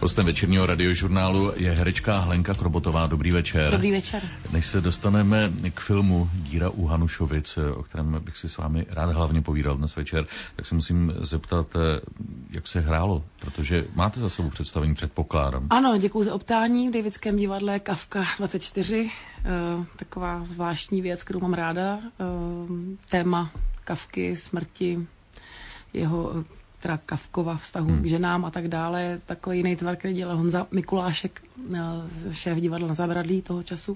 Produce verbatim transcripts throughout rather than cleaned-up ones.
Hostem večerního radiožurnálu je herečka Hlenka Krobotová. Dobrý večer. Dobrý večer. Než se dostaneme k filmu Díra u Hanušovic, o kterém bych si s vámi rád hlavně povídal dnes večer, tak se musím zeptat, jak se hrálo, protože máte za sebou představení, předpokládám. Ano, děkuji za optání. V Davidském divadle Kafka dvacet čtyři. Uh, taková zvláštní věc, kterou mám ráda. Uh, téma Kafky, smrti, jeho teda Kafkova vztahu hmm. k ženám a tak dále. Takový jiný tvar, který dělal Honza Mikulášek, šéf divadla na Zábradlí toho času.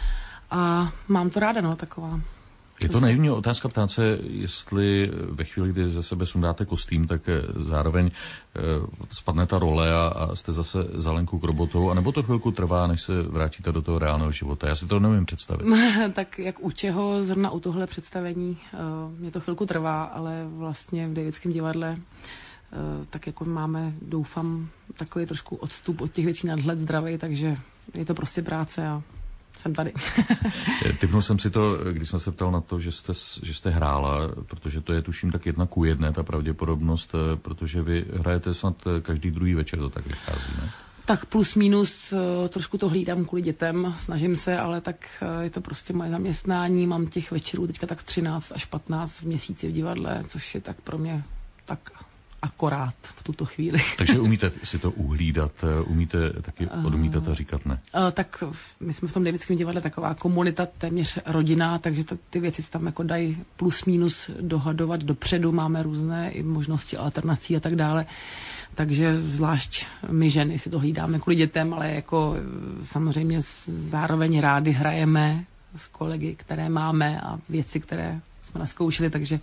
A mám to ráda, no, taková. Je to naivní otázka ptát se, jestli ve chvíli, kdy ze sebe sundáte kostým, tak zároveň eh, spadne ta role a, a jste zase za Lenkou Krobotovou, anebo to chvilku trvá, než se vrátíte do toho reálného života? Já si to nevím představit. Tak jak u čeho, zrovna u tohle představení, uh, mě to chvilku trvá, ale vlastně v Davidském divadle uh, tak jako máme, doufám, takový trošku odstup od těch věcí, nadhled zdravý, takže je to prostě práce a jsem tady. Typnul jsem si to, když jsem se ptal na to, že jste, že jste hrála, protože to je tuším tak jedna ku jedné, ta pravděpodobnost, protože vy hrajete snad každý druhý večer, to tak vychází, ne? Tak plus minus, trošku to hlídám kvůli dětem, snažím se, ale tak je to prostě moje zaměstnání, mám těch večerů teďka tak třináct až patnáct v měsíci v divadle, což je tak pro mě tak akorát v tuto chvíli. Takže umíte si to uhlídat, umíte taky odmítat a říkat ne? Uh, tak my jsme v tom Davidském divadle taková komunita, téměř rodina, takže to, ty věci se tam jako dají plus minus dohadovat dopředu, máme různé i možnosti alternací a tak dále. Takže zvlášť my ženy si to hlídáme kvůli dětem, ale jako samozřejmě zároveň rádi hrajeme s kolegy, které máme a věci, které jsme naskoušeli, takže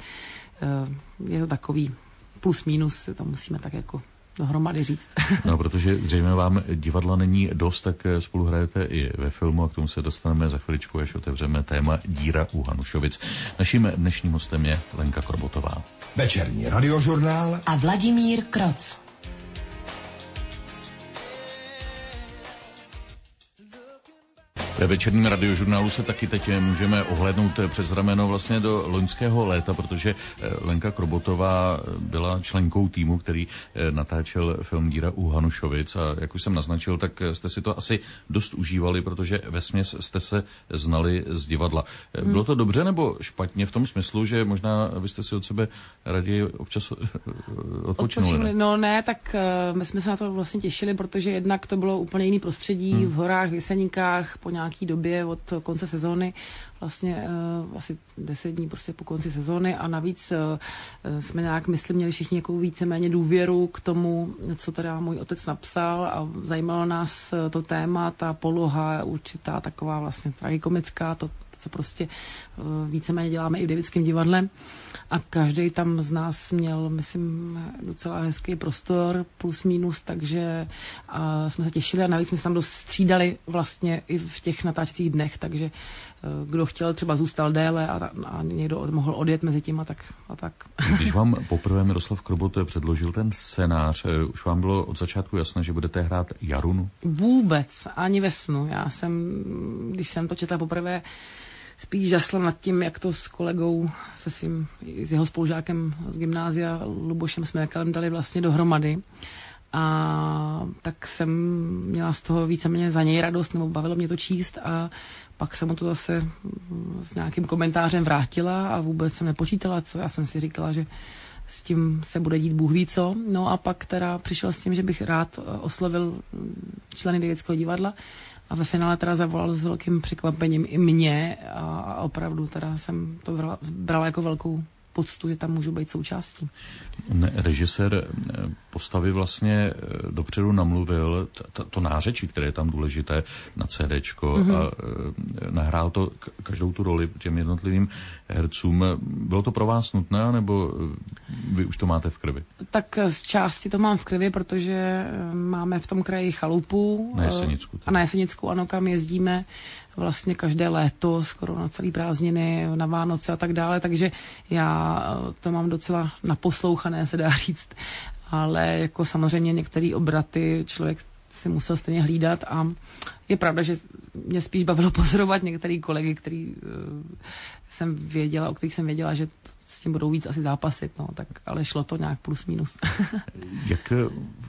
uh, je to takový plus minus, to musíme tak jako dohromady říct. No, protože zřejmě vám divadla není dost, tak spolu hrajete i ve filmu a k tomu se dostaneme za chviličku, až otevřeme téma Díra u Hanušovic. Naším dnešním hostem je Lenka Krobotová. Večerní radiožurnál a Vladimír Kroc. Ve večerním radiožurnálu se taky teď můžeme ohlédnout přes rameno vlastně do loňského léta, protože Lenka Krobotová byla členkou týmu, který natáčel film Díra u Hanušovic a jak už jsem naznačil, tak jste si to asi dost užívali, protože vesměs jste se znali z divadla. Hmm. Bylo to dobře nebo špatně v tom smyslu, že možná byste si od sebe raději občas odpočinuli? Ne? No ne, tak uh, my jsme se na to vlastně těšili, protože jednak to bylo úplně jiný prostředí hmm. v horách, v Jeseníkách, po nějaký době od konce sezóny, vlastně uh, asi deset dní prostě po konci sezóny a navíc uh, jsme nějak, myslím, měli všichni jako víceméně důvěru k tomu, co teda můj otec napsal a zajímalo nás to téma, ta poloha, určitá taková vlastně tragikomická, to, co prostě uh, víceméně děláme i v Davidském divadle a každý tam z nás měl, myslím, docela hezký prostor, plus minus, takže uh, jsme se těšili a navíc jsme se tam dost střídali vlastně i v těch natáčecích dnech, takže uh, kdo chtěl, třeba zůstal déle a, a někdo mohl odjet mezi tím a tak. A tak. Když vám poprvé Miroslav Krobot předložil ten scénář, už vám bylo od začátku jasné, že budete hrát Jarunu? Vůbec, ani ve snu. Já jsem, když jsem to četla poprvé, spíš žasla nad tím, jak to s kolegou, se svým, s jeho spolužákem z gymnázia Lubošem Smérkalem dali vlastně dohromady. A tak jsem měla z toho víceméně za něj radost, nebo bavilo mě to číst a pak jsem mu to zase s nějakým komentářem vrátila a vůbec jsem nepočítala, co já jsem si říkala, že s tím se bude dít Bůh ví co. No a pak teda přišel s tím, že bych rád oslovil členy Davidského divadla a ve finále teda zavolal s velkým překvapením i mě a opravdu teda jsem to brala, brala jako velkou poctu, že tam můžu být součástí. Ne, režisér postavy vlastně dopředu namluvil to, to nářečí, které je tam důležité na CDčko mm-hmm. a nahrál to každou tu roli těm jednotlivým hercům. Bylo to pro vás nutné, nebo vy už to máte v krvi? Tak z části to mám v krvi, protože máme v tom kraji chalupu. Na Jesenicku. A na Jesenicku, ano, kam jezdíme vlastně každé léto, skoro na celý prázdniny, na Vánoce a tak dále, takže já to mám docela naposlouchané, se dá říct, ale jako samozřejmě některé obraty člověk si musel stejně hlídat a je pravda, že mě spíš bavilo pozorovat některý kolegy, který uh, jsem věděla, o kterých jsem věděla, že s tím budou víc asi zápasit, no, tak, ale šlo to nějak plus minus. Jak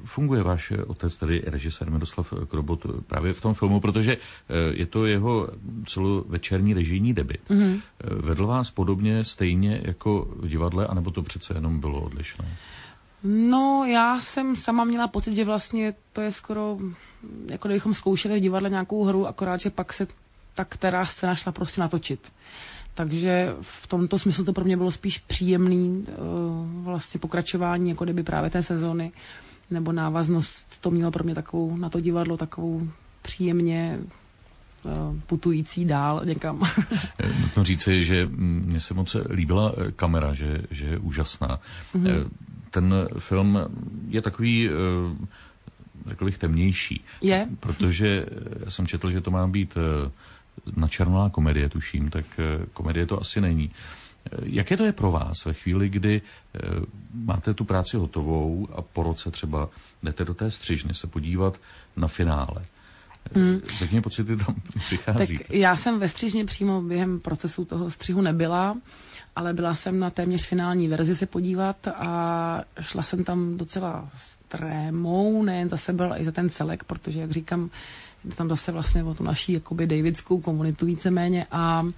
funguje váš otec, tedy režisér Miroslav Krobot, právě v tom filmu, protože je to jeho celovečerní režijní debut. Mm-hmm. Vedl vás podobně stejně jako v divadle, anebo to přece jenom bylo odlišné? No, já jsem sama měla pocit, že vlastně to je skoro, jako kdybychom zkoušeli v divadle nějakou hru, akorát, že pak se ta která scéna šla prostě natočit. Takže v tomto smyslu to pro mě bylo spíš příjemný vlastně pokračování, jako kdyby právě té sezóny, nebo návaznost, to mělo pro mě takovou, na to divadlo, takovou příjemně putující dál někam. Nutno říci, že mně se moc líbila kamera, že, že je úžasná. Mm-hmm. Ten film je takový, řekl bych, temnější. Je. Protože já jsem četl, že to má být načernalá komedie, tuším, tak komedie to asi není. Jaké to je pro vás ve chvíli, kdy máte tu práci hotovou a po roce třeba jdete do té střižny se podívat na finále? Hmm. Z jakými pocity tam přichází? Tak já jsem ve střižně přímo během procesu toho střihu nebyla, ale byla jsem na téměř finální verzi se podívat a šla jsem tam docela s trémou, nejen za sebe, ale i za ten celek, protože, jak říkám, jde tam zase vlastně o tu naší jakoby davidskou komunitu víceméně a uh,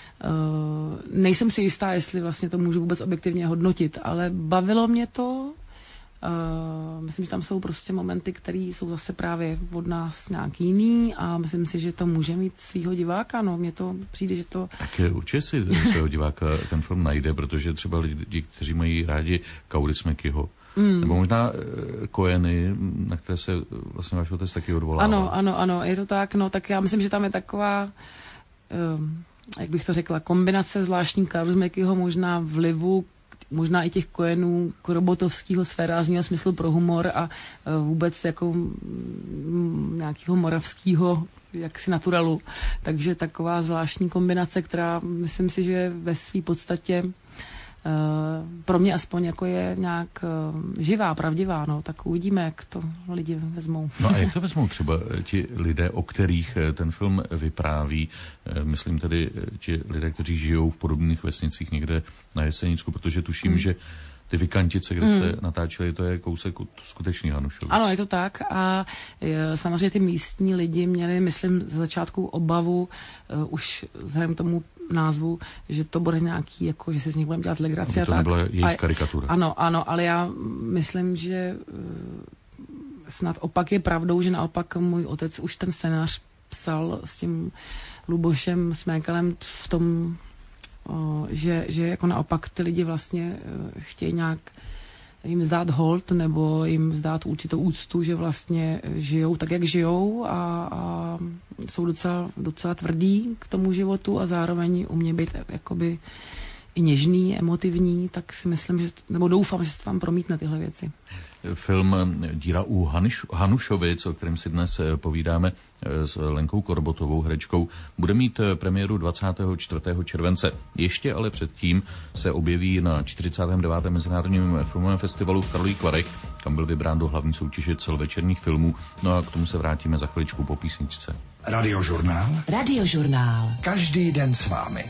nejsem si jistá, jestli vlastně to můžu vůbec objektivně hodnotit, ale bavilo mě to. Uh, myslím, že tam jsou prostě momenty, které jsou zase právě od nás nějaký jiný a myslím si, že to může mít svýho diváka, no mně to přijde, že to... Tak určitě si svého diváka ten film najde, protože třeba lidi, kteří mají rádi Kaurismäkiho, mm. nebo možná Coeny, na které se vlastně váš otec taky odvolává. Ano, ano, ano, je to tak, no tak já myslím, že tam je taková, um, jak bych to řekla, kombinace zvláštní Kaurismäkiho, možná vlivu, možná i těch Coenů, krobotovského svérázního smyslu pro humor a uh, vůbec jako m, nějakého moravského jaksi naturalu. Takže taková zvláštní kombinace, která myslím si, že ve své podstatě uh, pro mě aspoň jako je nějak uh, živá, pravdivá, no, tak uvidíme, jak to lidi vezmou. No a jak to vezmou třeba ti lidé, o kterých ten film vypráví, myslím tedy ti lidé, kteří žijou v podobných vesnicích někde na Jesenicku, protože tuším, mm. že ty Vykantice, kde jste mm. natáčeli, to je kousek od skutečný Hanušovic. Ano, je to tak a je, samozřejmě ty místní lidi měli, myslím, za začátku obavu, uh, už vzhledem k tomu názvu, že to bude nějaký, jako, že se z nich budeme dělat legraci a to tak. To nebyla jejich karikatura. Ano, ano, ale já myslím, že uh, snad opak je pravdou, že naopak můj otec už ten scénář psal s tím Lubošem Smékalem v tom, uh, že, že jako naopak ty lidi vlastně uh, chtějí nějak jim zdát hold nebo jim zdát určitou úctu, že vlastně žijou tak, jak žijou a, a jsou docela, docela tvrdí k tomu životu a zároveň umějí být jakoby i něžný, emotivní, tak si myslím, že, nebo doufám, že se tam promítne tyhle věci. Film Díra u Hanuš, Hanušovic, o kterém si dnes povídáme s Lenkou Krobotovou, herečkou, bude mít premiéru dvacátého čtvrtého července. Ještě ale předtím se objeví na čtyřicátém devátém Mezinárodním filmovém festivalu v Karlových Varech, kam byl vybrán do hlavní soutěže celovečerních filmů. No a k tomu se vrátíme za chviličku po písničce. Radiožurnál. Radiožurnál. Každý den s vámi.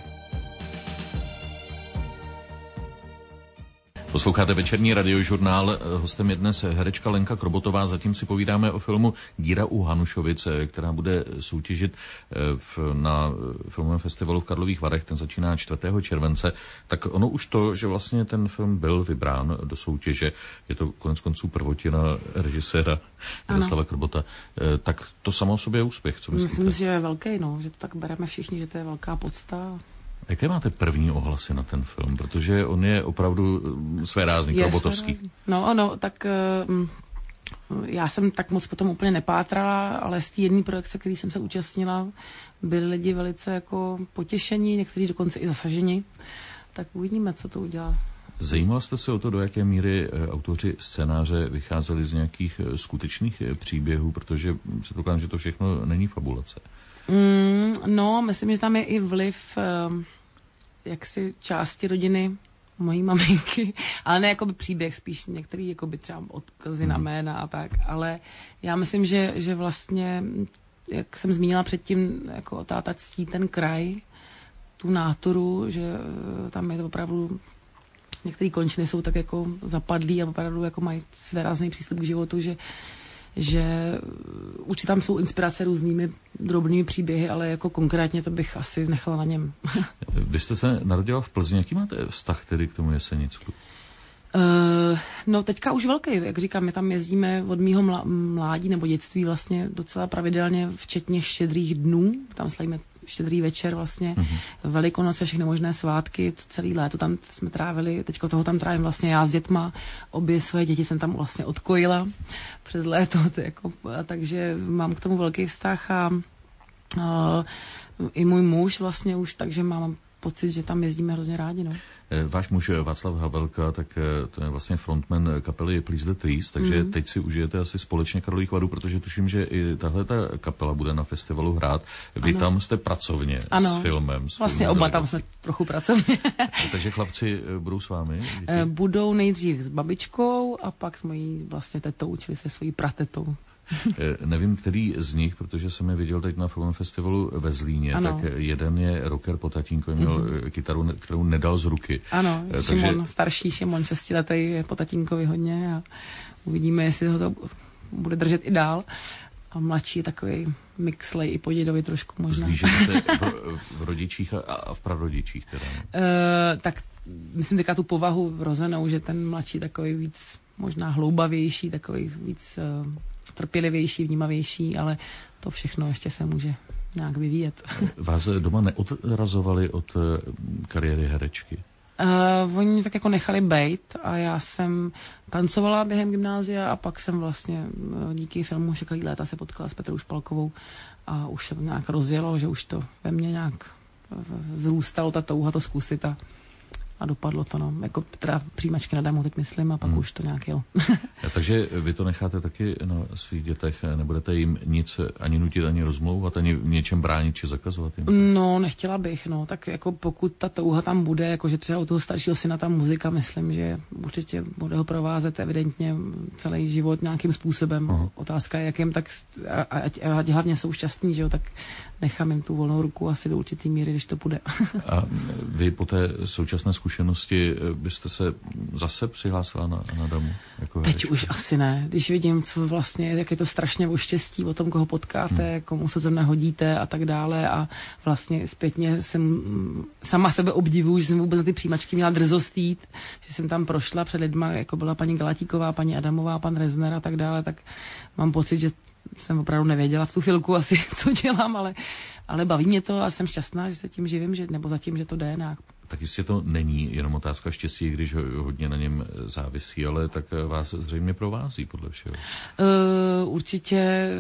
Posloucháte večerní radiožurnál. Hostem je dnes herečka Lenka Krobotová. Zatím si povídáme o filmu Díra u Hanušovic, která bude soutěžit v, na filmovém festivalu v Karlových Varech. Ten začíná čtvrtého července. Tak ono už to, že vlastně ten film byl vybrán do soutěže, je to konec konců prvotina režiséra Miroslava Krobota, tak to samo o sobě je úspěch. Co myslíte? Myslím, že je velký, no, že to tak bereme všichni, že to je velká podsta. Jaké máte první ohlasy na ten film? Protože on je opravdu svérázný, krobotovský. No, no, tak uh, já jsem tak moc potom úplně nepátrala, ale z té jedné projekce, který jsem se účastnila, byli lidi velice jako potěšení, někteří dokonce i zasaženi. Tak uvidíme, co to udělá. Zajímala jste se o to, do jaké míry autoři scénáře vycházeli z nějakých skutečných příběhů, protože předpokládám, že to všechno není fabulace. Mm, no, myslím, že tam je i vliv um, jaksi části rodiny mojí maminky, ale ne jakoby příběh, spíš některý jakoby třeba odkazy na jména a tak, ale já myslím, že, že vlastně, jak jsem zmínila předtím, jako táta ctí ten kraj, tu náturu, že tam je to opravdu některé končiny jsou tak jako zapadlí a opravdu jako mají svérázný přístup k životu, že že určitě tam jsou inspirace různými drobnými příběhy, ale jako konkrétně to bych asi nechala na něm. Vy jste se narodila v Plzni, jaký máte vztah tedy k tomu Jesenicku? Uh, no teďka už velký, jak říkám, my tam jezdíme od mýho mla, mládí nebo dětství vlastně docela pravidelně, včetně štědrých dnů, tam slavíme štědrý večer vlastně, mm-hmm. Velikonoce, všechny možné svátky, celý léto tam jsme trávili, teďko toho tam trávím vlastně já s dětma, obě svoje děti jsem tam vlastně odkojila přes léto, to jako, takže mám k tomu velký vztah a, a i můj muž vlastně už, takže mám pocit, že tam jezdíme hrozně rádi, no. Váš muž Václav Havelka, tak to je vlastně frontman kapely Please the Trees, takže mm. teď si užijete asi společně Karlových Varů, protože tuším, že i tahle ta kapela bude na festivalu hrát. Vy ano. tam jste pracovně ano. s filmem. S vlastně oba delegací. Tam jsme trochu pracovně. Takže chlapci budou s vámi? Díky. Budou nejdřív s babičkou a pak s mojí vlastně tetou, čili se svojí pratetou. Nevím, který z nich, protože jsem je viděl teď na filmovém festivalu ve Zlíně, ano. tak jeden je rocker po tatínkovi, měl mm-hmm. kytaru, kterou nedal z ruky. Ano, takže... Šimon, starší Šimon, šestiletý, je po tatínkovi hodně a uvidíme, jestli ho to bude držet i dál. A mladší je takový mixlej i po dědovi trošku možná. Zlížete se v, v rodičích a, a v prarodičích teda? Uh, tak myslím teďka tu povahu vrozenou, že ten mladší takový víc možná hloubavější, takový víc... Uh, trpělivější, vnímavější, ale to všechno ještě se může nějak vyvíjet. Vás doma neodrazovali od kariéry herečky? Uh, oni tak jako nechali bejt a já jsem tancovala během gymnázia a pak jsem vlastně díky filmu Šekalí léta se potkala s Petrou Špalkovou a už se to nějak rozjelo, že už to ve mně nějak zrůstalo ta touha to zkusit a A dopadlo to, no. Jako teda přijímačky na damu teď myslím a pak hmm. už to nějak jel. Takže vy to necháte taky na svých dětech, nebudete jim nic ani nutit, ani rozmlouvat, ani v něčem bránit či zakazovat jim? No, nechtěla bych, no. Tak jako pokud ta touha tam bude, jakože třeba u toho staršího syna ta muzika, myslím, že určitě bude ho provázet evidentně celý život nějakým způsobem. Aha. Otázka je, jakým, tak ať, ať hlavně jsou šťastní, že jo, tak nechám jim tu volnou ruku asi do určitý míry, když to půjde. A vy po té současné zkušenosti byste se zase přihlásila na, na damu? Jako Teď už asi ne. Když vidím, co vlastně, jak je to strašně o štěstí, o tom, koho potkáte, hmm. komu se zrovna hodíte a tak dále a vlastně zpětně jsem sama sebe obdivuju, že jsem vůbec na ty přijímačky měla drzost jít, že jsem tam prošla před lidma, jako byla paní Galatíková, paní Adamová, pan Rezner a tak dále, tak mám pocit, že jsem opravdu nevěděla v tu chvilku asi, co dělám, ale, ale baví mě to a jsem šťastná, že se tím živím, že, nebo zatím, že to jde nějak. Tak jistě to není jenom otázka štěstí, když hodně na něm závisí, ale tak vás zřejmě provází podle všeho. Uh, určitě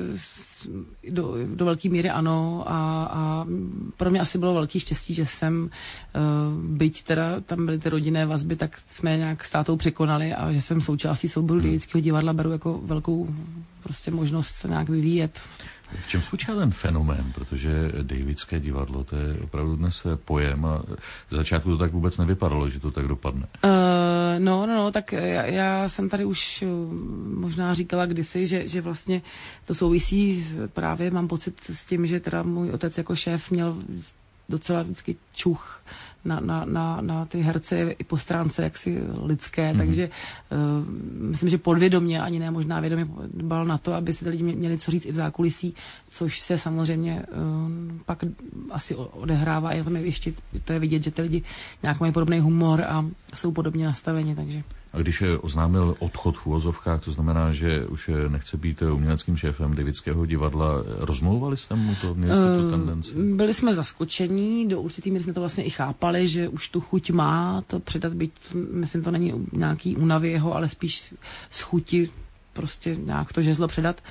do, do velké míry ano a, a pro mě asi bylo velký štěstí, že jsem, uh, byť teda tam byly ty rodinné vazby, tak jsme nějak s tátou překonali a že jsem součástí souboru hmm. Davidského divadla, beru jako velkou prostě možnost se nějak vyvíjet. V čem spočívá ten fenomén? Protože Davidské divadlo, to je opravdu dnes pojem a z začátku to tak vůbec nevypadalo, že to tak dopadne. Uh, no, no, no, tak já, já jsem tady už možná říkala kdysi, že, že vlastně to souvisí právě, mám pocit s tím, že teda můj otec jako šéf měl docela vždycky čuch na, na, na, na ty herce i po stránce jaksi lidské, mm-hmm. takže uh, myslím, že podvědomě, ani ne možná vědomě dbal na to, aby si ty lidi měli co říct i v zákulisí, což se samozřejmě uh, pak asi odehrává, a tam je ještě, to je vidět, že ty lidi nějak mají podobný humor a jsou podobně nastaveni, takže... A když oznámil odchod v uvozovkách, to znamená, že už nechce být uměleckým šéfem Davidského divadla, rozmlouvali jste mu to? Měli jste tu tendenci? Byli jsme zaskočení, do určitý míry jsme to vlastně i chápali, že už tu chuť má to předat, byť, myslím, to není nějaký únavy jeho, ale spíš z chuti prostě nějak to žezlo předat.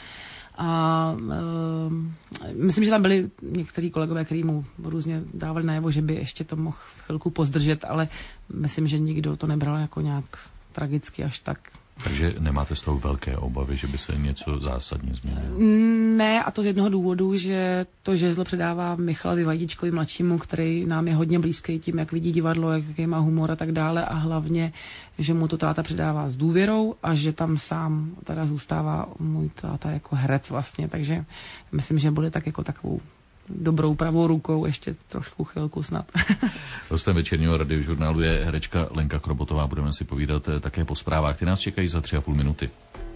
A uh, myslím, že tam byli někteří kolegové, kteří mu různě dávali najevo, že by ještě to mohl chvilku pozdržet, ale myslím, že nikdo to nebral jako nějak tragicky až tak. Takže nemáte z toho velké obavy, že by se něco zásadně změnilo? Ne, a to z jednoho důvodu, že to žezlo předává Michalovi Vajdičkovi mladšímu, který nám je hodně blízký tím, jak vidí divadlo, jaký má humor a tak dále, a hlavně, že mu to táta předává s důvěrou a že tam sám teda zůstává můj táta jako herec vlastně, takže myslím, že bude tak jako takovou dobrou pravou rukou ještě trošku chvilku snad. Hostem večerního radiožurnálu je herečka Lenka Krobotová. Budeme si povídat také po zprávách, ty nás čekají za tři a půl minuty.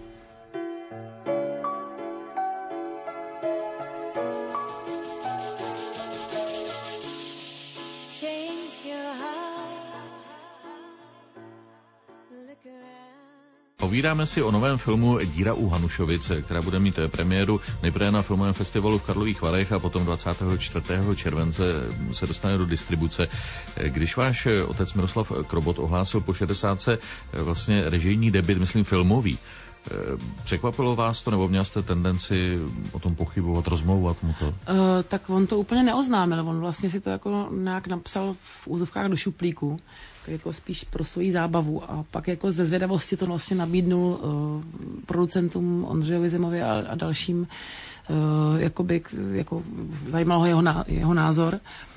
Povídáme si o novém filmu Díra u Hanušovic, která bude mít premiéru nejprve na filmovém festivalu v Karlových Varech a potom dvacátého čtvrtého července se dostane do distribuce. Když váš otec Miroslav Krobot ohlásil po šedesátce vlastně režijní debut, myslím filmový, překvapilo vás to, nebo měl jste tendenci o tom pochybovat, rozmlouvat mu to? Uh, tak on to úplně neoznámil, on vlastně si to jako nějak napsal v úzovkách do šuplíku, tak jako spíš pro svoji zábavu a pak jako ze zvědavosti to vlastně nabídnul uh, producentům Ondřejovi Zimovi a, a dalším, uh, jakoby, jako zajímalo ho jeho, ná, jeho názor.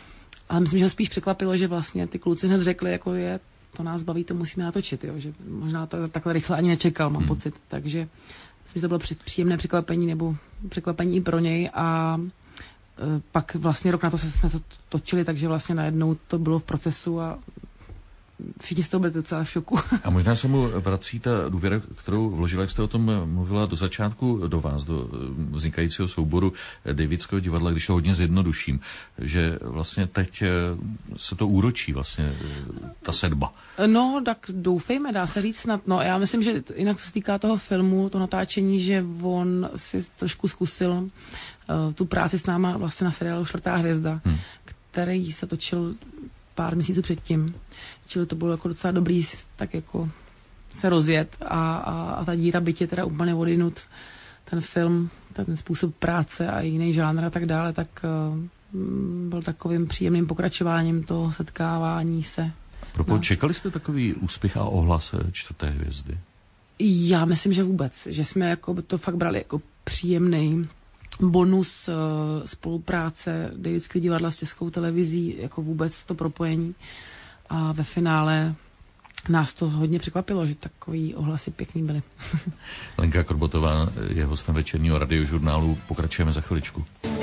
A myslím, že ho spíš překvapilo, že vlastně ty kluci hned řekli, jako je to nás baví, to musíme natočit, jo, že možná to takhle rychle ani nečekal, mám hmm. pocit, takže myslím, že to bylo příjemné překvapení nebo překvapení i pro něj a e, pak vlastně rok na to jsme to točili, takže vlastně najednou to bylo v procesu a všichni jste byli docela v šoku. A možná se mu vrací ta důvěra, kterou vložila, jak jste o tom mluvila do začátku, do vás, do vznikajícího souboru Davidského divadla, když to hodně zjednoduším, že vlastně teď se to úročí vlastně ta sedba. No, tak doufejme, dá se říct snad. No, já myslím, že jinak se týká toho filmu, to natáčení, že on si trošku zkusil uh, tu práci s náma vlastně na seriálu Čtvrtá hvězda, hmm. který se točil pár měsíců předtím. Čili to bylo jako docela dobrý tak jako se rozjet a, a, a ta díra bytě teda úplně odinut ten film, ten způsob práce a jiný žánr a tak dále, tak uh, byl takovým příjemným pokračováním toho setkávání se. Propo, čekali jste takový úspěch a ohlas Čtvrté hvězdy? Já myslím, že vůbec. Že jsme jako to fakt brali jako příjemný bonus uh, spolupráce Davidského divadla s Českou televizí, jako vůbec to propojení. A ve finále nás to hodně překvapilo, že takový ohlasy pěkný byly. Lenka Krobotová je hostem večerního radiožurnálu. Pokračujeme za chviličku.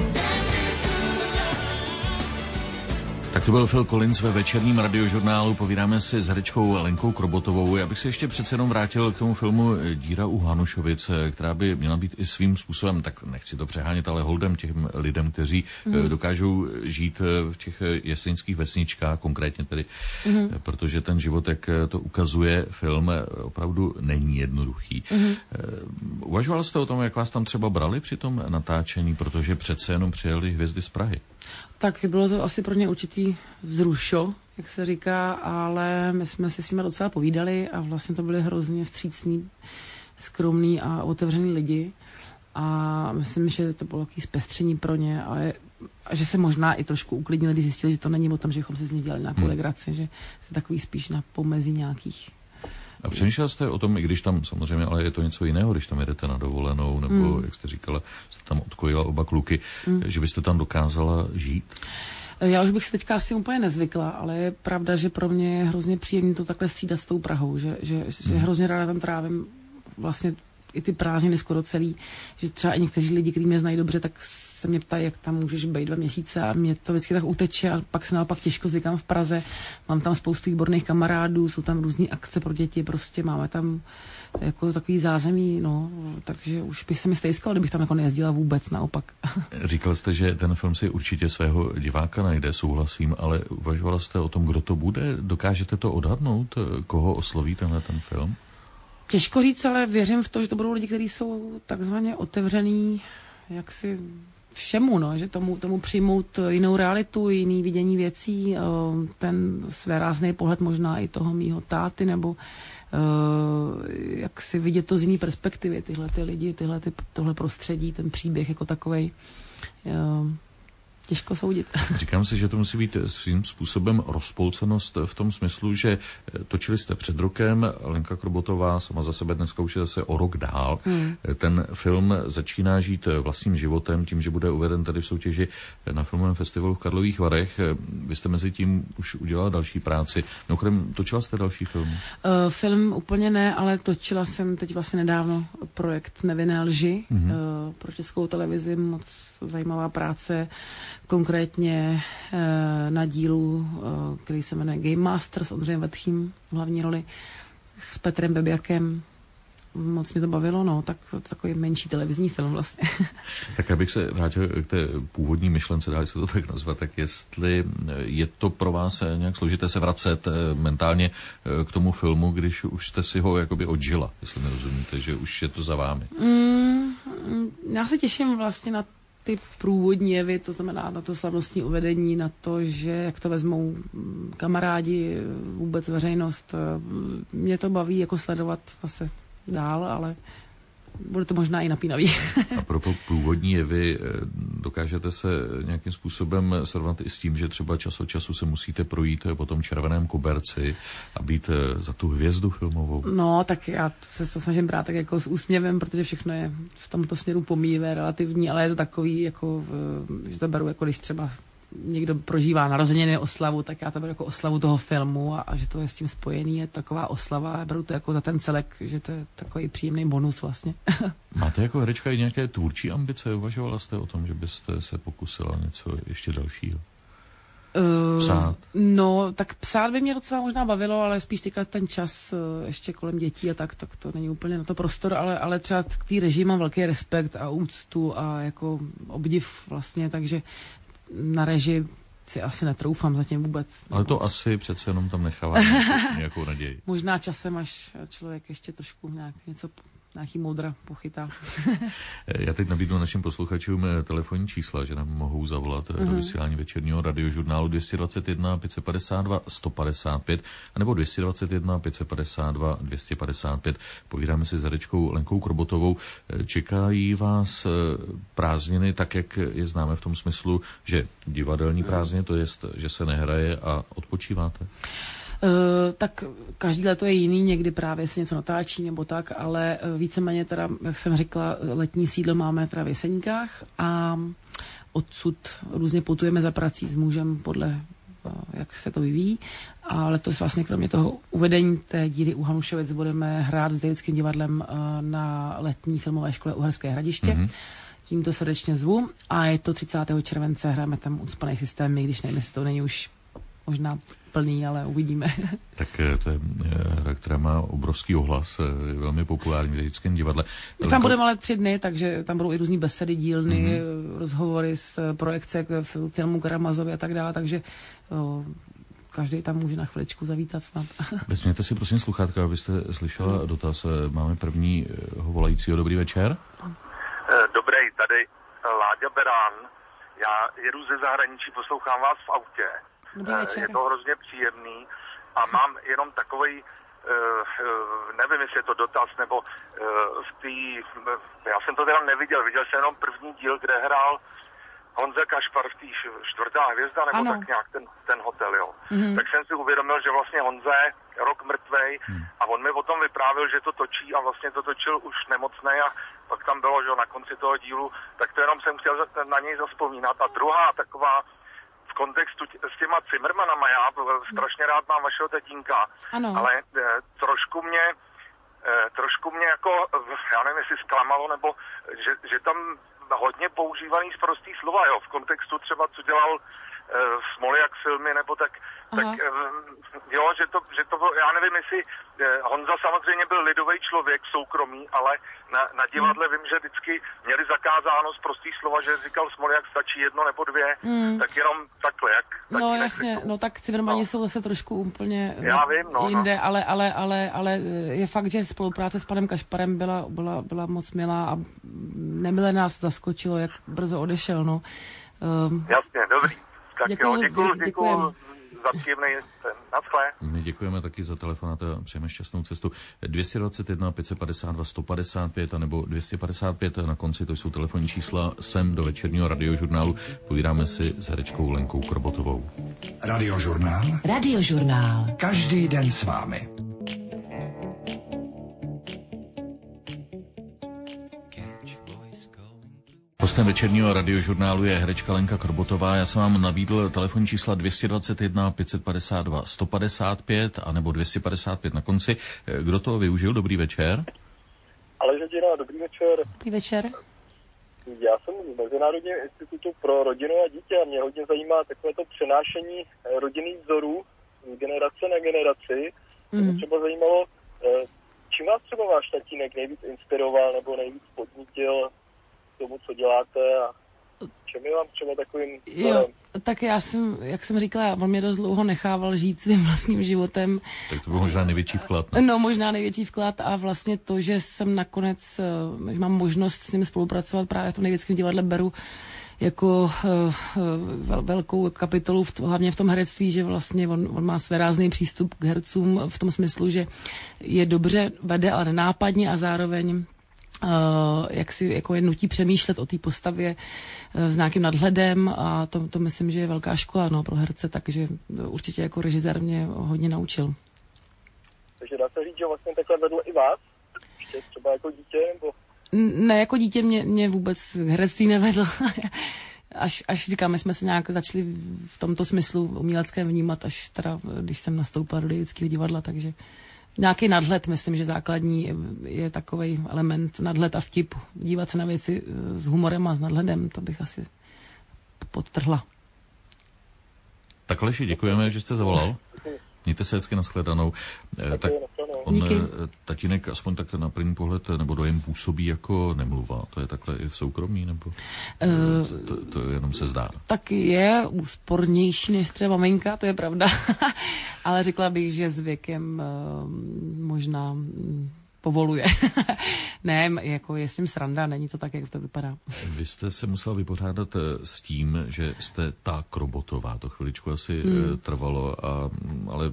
Tak to byl Phil Collins ve večerním radiožurnálu. Povídáme si s herečkou Lenkou Krobotovou. Já bych se ještě přece jenom vrátil k tomu filmu Díra u Hanušovic, která by měla být i svým způsobem, tak nechci to přehánět, ale holdem těm lidem, kteří mm. dokážou žít v těch jesenických vesničkách, konkrétně tedy, mm. protože ten život, jak to ukazuje film, opravdu není jednoduchý. Mm. Uvažoval jste o tom, jak vás tam třeba brali při tom natáčení, protože přece jenom přijeli hvězdy z Prahy? Tak bylo to asi pro ně určitý vzrušo, jak se říká, ale my jsme si s nimi docela povídali a vlastně to byli hrozně vstřícní, skromní a otevřený lidi a myslím, že to bylo takový zpestření pro ně, ale a že se možná i trošku uklidnili, když zjistili, že to není o tom, že bychom se z nich dělali nějakou legraci, hmm. že je takový spíš na pomezí nějakých. A přemýšlel jste o tom, i když tam samozřejmě, ale je to něco jiného, když tam jedete na dovolenou, nebo, mm. jak jste říkala, jste tam odkojila oba kluky, mm. že byste tam dokázala žít? Já už bych se teďka asi úplně nezvykla, ale je pravda, že pro mě je hrozně příjemné to takhle střídat s tou Prahou, že, že, mm. že hrozně ráda tam trávím vlastně i ty prázdniny skoro celý, že třeba i někteří lidi, kteří mě znají dobře, tak se mě ptají, jak tam můžeš být dva měsíce a mě to vždycky tak uteče a pak se naopak těžko zvykám v Praze. Mám tam spoustu výborných kamarádů, jsou tam různý akce pro děti, prostě máme tam jako takový zázemí, no, takže už bych se mi stejskala, kdybych tam jako nejezdila vůbec, naopak. Říkal jste, že ten film si určitě svého diváka najde, souhlasím, ale uvažovala jste o tom, kdo to bude? Dokážete to odhadnout, koho osloví tenhle ten film? Těžko říct, ale věřím v to, že to budou lidi, kteří jsou takzvaně otevřený jaksi všemu, no, že tomu, tomu přijmout jinou realitu, jiný vidění věcí, ten svérázný pohled možná i toho mýho táty, nebo jak si vidět to z jiný perspektivy, tyhle ty lidi, tyhle ty, tohle prostředí, ten příběh jako takovej. Těžko soudit. Říkám si, že to musí být svým způsobem rozpolcenost v tom smyslu, že točili jste před rokem, Lenka Krobotová sama za sebe dneska už je zase o rok dál. Hmm. Ten film začíná žít vlastním životem tím, že bude uveden tady v soutěži na filmovém festivalu v Karlových Varech. Vy jste mezi tím už udělala další práci. Mimochodem, točila jste další film? Uh, film úplně ne, ale točila jsem teď vlastně nedávno projekt Nevinné lži, hmm. uh, pro Českou televizi, moc zajímavá práce, konkrétně na dílu, který se jmenuje Game Master s Ondřejem Vetchým v hlavní roli, s Petrem Bebiakem. Moc mi to bavilo, no, tak takový menší televizní film vlastně. Tak abych se vrátil k té původní myšlence, dá se to tak nazvat, tak jestli je to pro vás nějak složité se vracet mentálně k tomu filmu, když už jste si ho jakoby odžila, jestli mi rozumíte, že už je to za vámi. Mm, já se těším vlastně na ty průvodní jevy, to znamená na to slavnostní uvedení, na to, že jak to vezmou kamarádi, vůbec veřejnost. Mě to baví jako sledovat zase dál, ale bude to možná i napínavý. A pro průvodní jevy dokážete se nějakým způsobem srovnat i s tím, že třeba čas od času se musíte projít po tom červeném koberci a být za tu hvězdu filmovou? No, tak já se to snažím brát tak jako s úsměvem, protože všechno je v tomto směru pomíjivé, relativní, ale je to takový, jako, že to beru, jako když třeba někdo prožívá narozeniny, oslavu, tak já to beru jako oslavu toho filmu a, a že to je s tím spojený, je taková oslava a beru to jako za ten celek, že to je takový příjemný bonus vlastně. Máte jako herečka i nějaké tvůrčí ambice? Uvažovala jste o tom, že byste se pokusila něco ještě dalšího? Psát? Uh, no, tak psát by mě docela možná bavilo, ale spíš teďka ten čas uh, ještě kolem dětí a tak, tak to není úplně na to prostor, ale, ale třeba k té režii mám velký respekt a úctu a jako obdiv vlastně, takže na režii si asi netroufám zatím vůbec. Ale to asi přece jenom tam nechává nějakou naději. Možná časem, až člověk ještě trošku nějak něco, nějaký moudra pochytá. Já teď nabídnu našim posluchačům telefonní čísla, že nám mohou zavolat mm-hmm. do vysílání večerního radiožurnálu dvě stě dvacet jedna pět set padesát dva sto padesát pět anebo dvě stě dvacet jedna pět set padesát dva dvě stě padesát pět. Povídáme si s herečkou Lenkou Krobotovou. Čekají vás prázdniny, tak jak je známe v tom smyslu, že divadelní prázdniny, to je, že se nehraje a odpočíváte? Uh, tak každý leto je jiný, někdy právě se něco natáčí nebo tak, ale víceméně teda, jak jsem řekla, letní sídlo máme teda v Jeseníkách a odsud různě putujeme za prací s mužem podle, jak se to vyvíjí. A letos vlastně kromě toho uvedení té díry u Hanušovic budeme hrát s Děvickým divadlem na letní filmové škole Uherské Hradiště. Mm-hmm. Tímto srdečně zvu a je to třicátého července, hrajeme tam Ucpanej systém, i když nevím, jestli to není už možná plný, ale uvidíme. Tak to je hra, která má obrovský ohlas, je velmi populární v Děvickém divadle. Tam Lenko... budeme ale tři dny, takže tam budou i různý besedy, dílny, mm-hmm. rozhovory z projekce k filmu Karamazovi a tak dále, takže o, každý tam může na chviličku zavítat snad. Vezměte si prosím sluchátka, abyste slyšela dotaz. Máme prvního volajícího. Dobrý večer. Dobrý, tady Láďa Berán. Já jedu ze zahraničí, poslouchám vás v autě. Dobrý večer. Je to hrozně příjemný a mám jenom takovej, nevím, jestli je to dotaz, nebo v té, já jsem to teda neviděl, viděl jsem jenom první díl, kde hrál Honza Kašpar v té čtvrtá hvězda, nebo ano. Tak nějak ten, ten hotel, jo. Mm-hmm. Tak jsem si uvědomil, že vlastně Honza je rok mrtvej mm. a on mi o tom vyprávěl, že to točí a vlastně to točil už nemocnej a pak tam bylo, že na konci toho dílu, tak to jenom jsem chtěl na něj zaspomínat. A druhá taková v kontextu tě, s těma Zimmermanama, já strašně rád mám vašeho tatínka, ano. ale e, trošku mě, e, trošku mě jako, já nevím, jestli zklamalo, nebo že, že tam hodně používaný sprostý slova, jo, v kontextu třeba, co dělal e, Smoljak filmy, nebo tak, tak e, jo, že to, že to, já nevím, jestli e, Honza samozřejmě byl lidový člověk, soukromý, ale na, na divadle vím, že vždycky měli zakázáno sprostý slova, že říkal Smoljak stačí jedno nebo dvě, mm. tak jenom takhle, jak. No jasně, no tak Zimmermani no. jsou zase trošku úplně já vím, no, jinde, no. ale, ale, ale, ale je fakt, že spolupráce s panem Kašparem byla, byla, byla moc milá a nemile nás zaskočilo, jak brzo odešel, no. Um, Jasně, dobrý. Tak děkuju, jo, děkuju, děkuju za příjemný ten. Naschle. My děkujeme taky za telefonát a přejeme šťastnou cestu. dvě stě dvacet jedna pět set padesát dva sto padesát pět anebo dvě stě padesát pět na konci, to jsou telefonní čísla sem do večerního radiožurnálu. Povídáme si s herečkou Lenkou Krobotovou. Radiožurnál. Radiožurnál. Každý den s vámi. Hostem večerního radiožurnálu je herečka Lenka Krobotová. Já jsem vám nabídl telefonní čísla dvě stě dvacet jedna pět set padesát dva sto padesát pět anebo dvě stě padesát pět na konci. Kdo toho využil? Dobrý večer. Ale Žadina, dobrý večer. Dobrý večer. Já jsem v Mezinárodním institutu pro rodinu a dítě a mě hodně zajímá takovéto přenášení rodinných vzorů z generace na generaci. Mm. Mě třeba zajímalo, čím vás třeba váš tatínek nejvíc inspiroval nebo nejvíc podnítil k tomu, co děláte a čem je vám třeba takovým vzorem? Tak já jsem, jak jsem říkala, on mě dost dlouho nechával žít svým vlastním životem. Tak to byl možná největší vklad. Ne? No, možná největší vklad a vlastně to, že jsem nakonec, že mám možnost s ním spolupracovat právě v tom Největském divadle, beru jako uh, velkou kapitolu, v, hlavně v tom herectví, že vlastně on, on má svérázný přístup k hercům v tom smyslu, že je dobře vede, ale nenápadně a zároveň Uh, jak si jako je nutí přemýšlet o té postavě uh, s nějakým nadhledem a to, to myslím, že je velká škola no, pro herce, takže určitě jako režisér mě hodně naučil. Takže dá se říct, že vlastně takhle vedl i vás? Ještě třeba jako dítě? Nebo... Ne, jako dítě mě, mě vůbec herectví nevedl. Až, až říkám, my jsme se nějak začali v tomto smyslu uměleckém vnímat, až teda, když jsem nastoupila do Největského divadla, takže nějaký nadhled, myslím, že základní je takovej element nadhled a vtip. Dívat se na věci s humorem a s nadhledem, to bych asi podtrhla. Tak Aleši, děkujeme, že jste zavolal. Mějte se hezky, nashledanou. Eh, tak on, Díky. Tatínek, aspoň tak na první pohled, nebo dojem působí jako nemluva. To je takhle i v soukromí, nebo uh, to, to, to jenom se zdá? Tak je úspornější než třeba maminka, to je pravda. Ale řekla bych, že s věkem uh, možná um, povoluje. Ne, jako je s tím sranda, není to tak, jak to vypadá. Vy jste se musela vypořádat s tím, že jste ta Krobotová. To chviličku asi hmm. trvalo, a, ale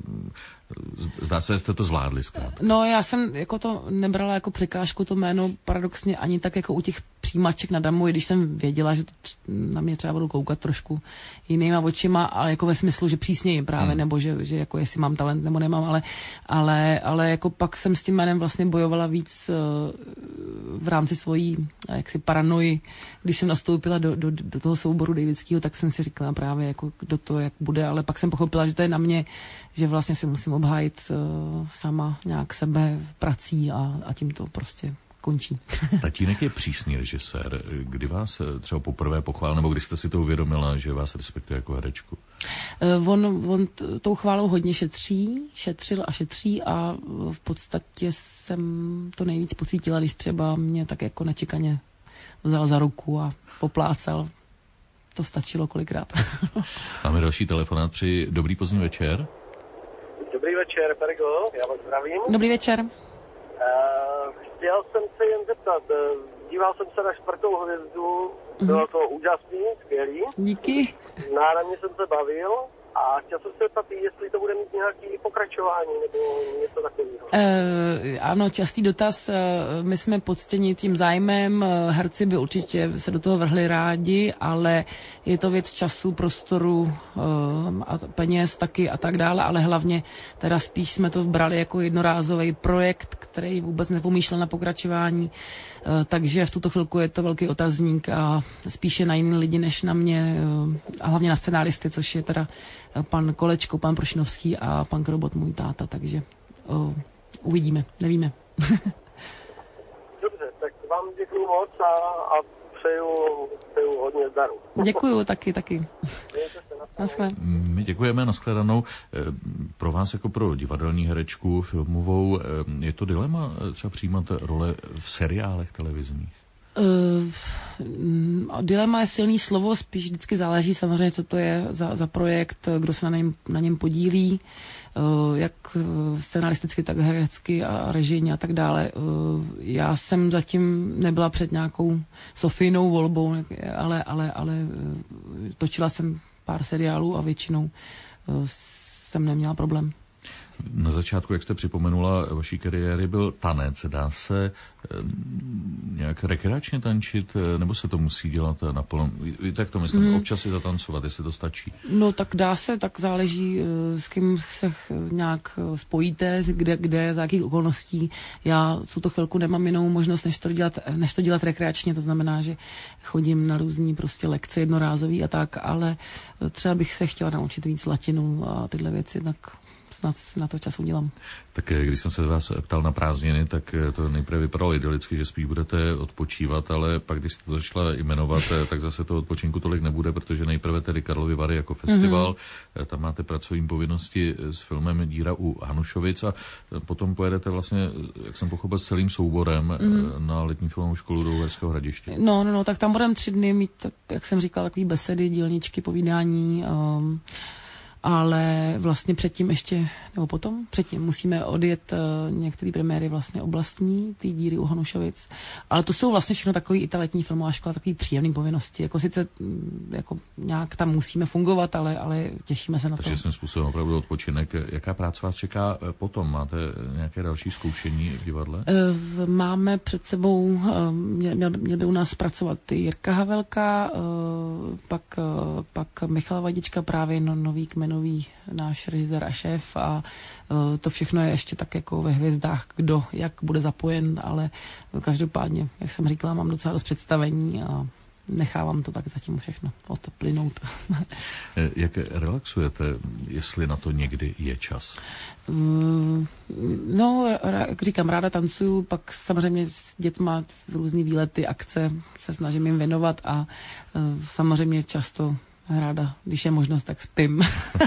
zdá se, že jste to zvládli zkrátka. No, já jsem jako to nebrala jako překážku, to jméno paradoxně ani tak jako u těch přijímaček na damu, i když jsem věděla, že to na mě třeba budou koukat trošku jinýma očima, ale jako ve smyslu, že přísněji právě, hmm. nebo že, že jako jestli mám talent nebo nemám, ale, ale, ale jako pak jsem s tím jménem vlastně bojovala víc v rámci svojí jaksi paranoji. Když jsem nastoupila do, do, do toho souboru Davidského, tak jsem si říkala právě, jako kdo to jak bude, ale pak jsem pochopila, že to je na mě, že vlastně si musím obhájit uh, sama nějak sebe prací a, a tím to prostě končí. Tatínek je přísný režisér. Kdy vás třeba poprvé pochválil, nebo kdy jste si to uvědomila, že vás respektuje jako herečku? Uh, on, on t- tou chválou hodně šetří, šetřil a šetří a v podstatě jsem to nejvíc pocítila, když třeba mě tak jako nečekaně vzal za ruku a poplácal. To stačilo kolikrát. Máme další telefonát při dobrý pozdní večer. Dobrý večer, Pergo, já vás zdravím. Dobrý večer. Uh, chtěl jsem se jen zeptat, díval jsem se na Čtvrtou hvězdu, bylo to úžasný, skvělý. Díky. Náramně jsem se bavil a chtěl jsem se zeptat, jestli to bude mít nějaké pokračování nebo něco takového. Uh, ano, častý dotaz. Uh, my jsme poctěni tím zájmem, uh, herci by určitě se do toho vrhli rádi, ale je to věc času, prostoru uh, a peněz taky a tak dále, ale hlavně teda spíš jsme to brali jako jednorázový projekt, který vůbec nepomýšlel na pokračování, uh, takže v tuto chvilku je to velký otazník a spíše na jiný lidi než na mě uh, a hlavně na scenáristy, což je teda pan Kolečko, pan Prošinovský a pan Krobot, můj táta, takže o, uvidíme, nevíme. Dobře, tak vám děkuju moc a, a přeju, přeju hodně zdaru. Děkuju, taky, taky. Naschle. My děkujeme, nashledanou. Pro vás jako pro divadelní herečku filmovou je to dilema třeba přijímat role v seriálech televizních? Uh, dilema je silný slovo, spíš vždycky záleží samozřejmě, co to je za, za projekt, kdo se na něm, na něm podílí, uh, jak scenaristicky, tak herecky a režijně a tak dále. Uh, já jsem zatím nebyla před nějakou Sofijnou volbou, ale, ale, ale uh, točila jsem pár seriálů a většinou uh, jsem neměla problém. Na začátku, jak jste připomenula, vaší kariéry byl tanec. Dá se e, nějak rekreačně tančit, nebo se to musí dělat naplno? Víte, jak to myslím? Mm. Občas si zatancovat, jestli to stačí. No tak dá se, tak záleží, s kým se nějak spojíte, kde, kde, za jakých okolností. Já v tuto chvilku nemám jinou možnost, než to dělat, než to dělat rekreačně, to znamená, že chodím na různý prostě lekce jednorázový a tak, ale třeba bych se chtěla naučit víc latinu a tyhle věci, tak snad na to čas udělám. Tak když jsem se vás ptal na prázdniny, tak to nejprve vypadalo idylicky, že spíš budete odpočívat, ale pak, když jste to začala jmenovat, tak zase to odpočinku tolik nebude, protože nejprve tedy Karlovy Vary jako festival, mm-hmm. tam máte pracovní povinnosti s filmem Díra u Hanušovic a potom pojedete vlastně, jak jsem pochopil, s celým souborem mm-hmm. na letní filmovou školu do Uherského Hradiště. No, no, no, tak tam budeme tři dny mít, jak jsem říkal, takový besedy, dílničky, povídání, um, ale vlastně předtím ještě, nebo potom, předtím musíme odjet uh, některé premiéry vlastně oblastní, ty Díry u Hanušovic, ale to jsou vlastně všechno takový i ta letní filmová škola, takový příjemný povinnosti, jako sice jako nějak tam musíme fungovat, ale, ale těšíme se na to. Takže svým způsobem opravdu odpočinek. Jaká práce vás čeká potom? Máte nějaké další zkoušení v divadle? Uh, máme před sebou, uh, měl, měl, měl by u nás pracovat Jirka Havelka, uh, pak, uh, pak Michal Vadička, právě no, nový kmen nový náš režisér a šéf a uh, to všechno je ještě tak jako ve hvězdách, kdo jak bude zapojen, ale každopádně, jak jsem říkala, mám docela dost představení a nechávám to tak zatím všechno odplynout. Jak relaxujete, jestli na to někdy je čas? Uh, no, jak říkám, ráda tancuju, pak samozřejmě s dětma v různý výlety, akce se snažím jim věnovat a uh, samozřejmě často ráda, když je možnost, tak spím.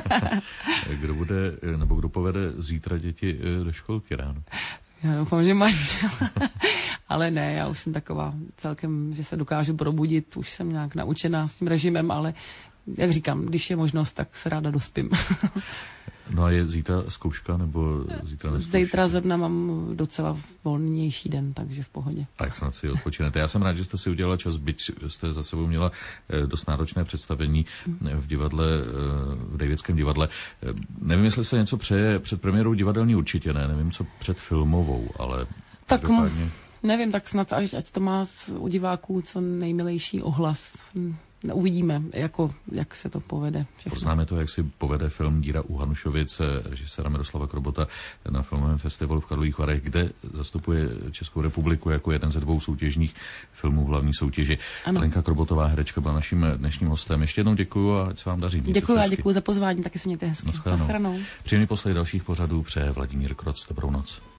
Kdo bude, nebo kdo povede zítra děti do školky ráno? Já doufám, že manžel. Ale ne, já už jsem taková celkem, že se dokážu probudit, už jsem nějak naučená s tím režimem, ale jak říkám, když je možnost, tak se ráda dospím. No a je zítra zkouška, nebo zítra neskouška? Zítra zrovna mám docela volnější den, takže v pohodě. A jak snad si odpočinete. Já jsem rád, že jste si udělala čas, byť jste za sebou měla dost náročné představení v divadle, v Davidském divadle. Nevím, jestli se něco přeje před premiérou divadelní, určitě ne, nevím, co před filmovou, ale tak každopádně... Nevím, tak snad, ať, ať to má u diváků co nejmilejší ohlas. Uvidíme, jako, jak se to povede. Všechno. Poznáme to, jak si povede film Díra u Hanušovic režiséra Miroslava Krobota na filmovém festivalu v Karlových Varech, kde zastupuje Českou republiku jako jeden ze dvou soutěžních filmů v hlavní soutěži. Ano. Lenka Krobotová, herečka, byla naším dnešním hostem. Ještě jednou děkuju a ať se vám daří. Děkuju a děkuju za pozvání, taky se mějte hezky. Příjemný poslech dalších pořadů přeje Vladimír Kroc. Dobrou noc.